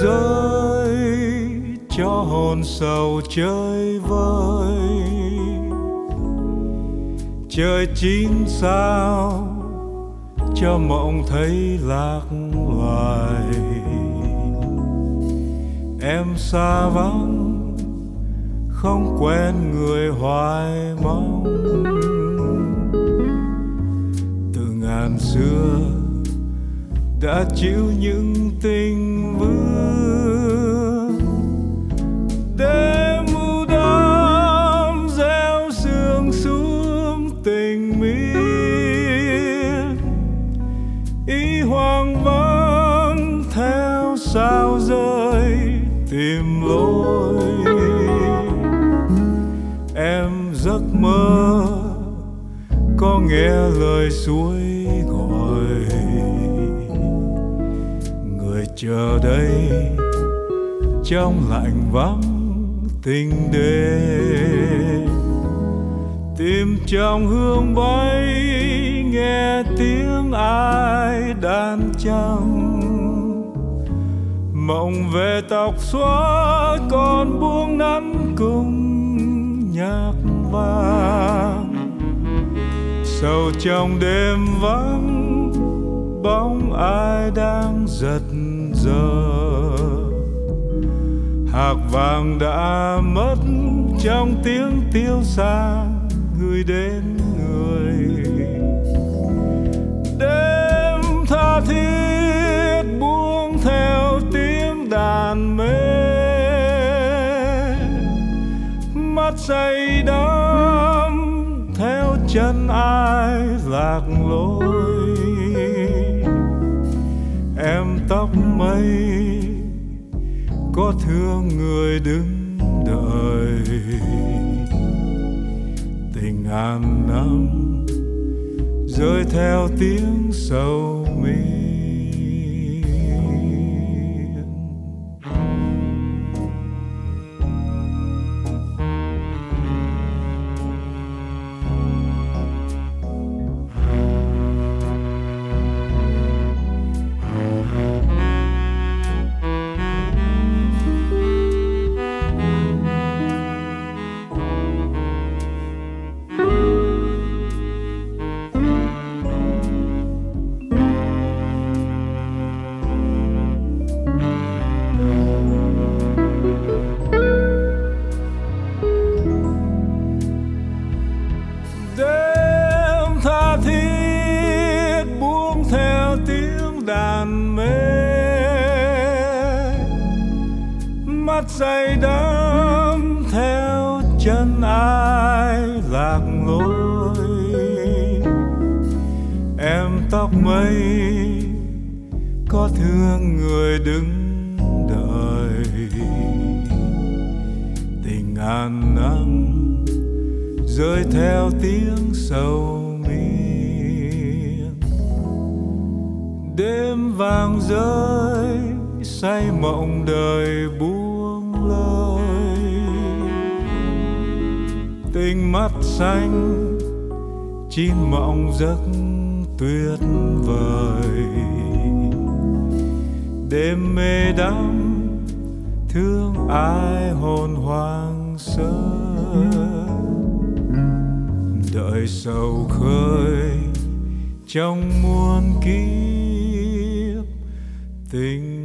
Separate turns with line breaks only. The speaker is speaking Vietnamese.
rơi cho hồn sầu chơi vơi. Trời chín sao cho mộng thấy lạc loài. Em xa vắng không quen người hoài mong. Từ ngàn xưa đã chịu những tình vương. Đêm u đêm gieo sương xuống tình miên. Ý hoang vắng theo sao rơi tìm lối. Em giấc mơ có nghe lời suối gọi. Người chờ đây trong lạnh vắng tình đêm. Tìm trong hương bay nghe tiếng ai đàn trăng. Mộng về tóc xóa còn buông nắng cùng nhạc vàng. Sầu trong đêm vắng bóng ai đang giật giờ. Hạc vàng đã mất trong tiếng tiêu xa gửi đến người. Đêm tha thiết buông theo tiếng đàn mê. Mắt say đắm theo chân ai lạc lối. Em tóc mây có thương người đứng đợi. Tình ngàn năm rơi theo tiếng sầu mi. Mắt say đắm theo chân ai lạc lối. Em tóc mây có thương người đứng đợi. Tình ngàn năm rơi theo tiếng sầu miên. Đêm vàng rơi say mộng đời buông lơi. Tình mắt xanh chín mộng giấc tuyệt vời. Đêm mê đắm thương ai hồn hoang sơ. Đợi sầu khơi trong muôn kiếp tình